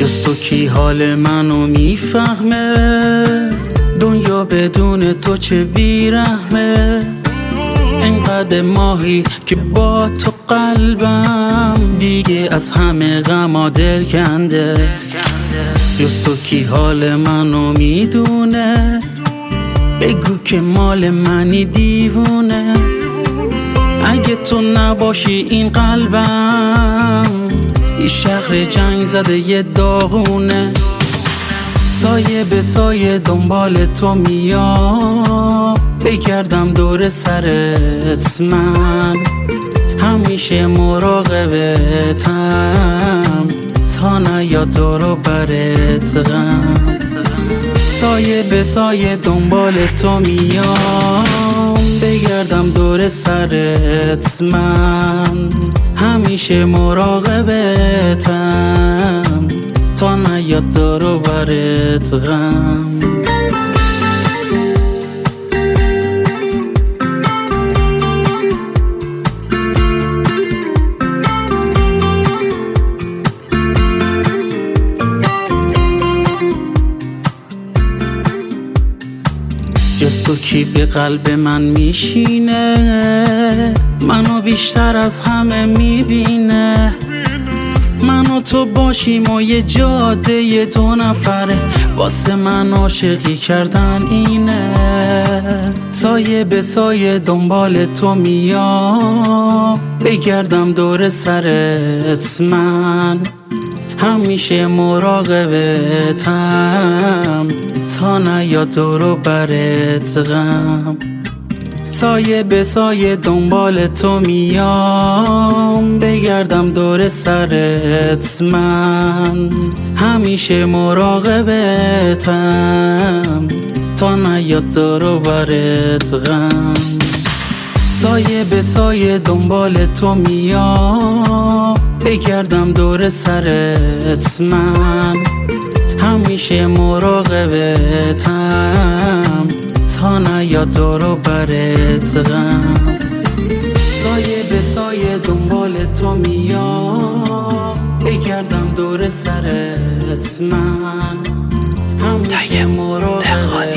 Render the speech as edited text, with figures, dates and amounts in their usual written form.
جز تو کی حال منو میفهمه؟ دنیا بدون تو چه بیرحمه. اینقدر ماهی که با تو قلبم دیگه از همه غما دل کنده. جز تو کی حال منو میدونه؟ بگو که مال منی دیوونه. اگه تو نباشی این قلبم یه شهر جنگ زده یه داغونه. سایه به سایه دنبال تو میام، بگردم دور سرت من همیشه مراقبتم تا نیاد دور و برت غم. سایه به سایه دنبال تو میام، بگردم دور سرت من همیشه مراقبتم تا نیاد دور و برت غم. جز تو کی به قلب من میشینه؟ منو بیشتر از همه میبینه. من و تو باشیم و یه جاده دو نفره، واسه من عاشقی کردن اینه. سایه به سایه دنبال تو میام، بگردم دور سرت من همیشه مراقبتم تا نیاد دور و برت غم. سایه به سایه دنبال تو میام، بگردم دور سرت من همیشه مراقبتم تا نیاد دور و برت غم. سایه به سایه دنبال تو میام، بگردم دور سرت من همیشه مراقبتم تا نیاد دور و برت غم. سایه به سایه دنبال تو میام، بگردم دور سرت من همیشه مراقبتم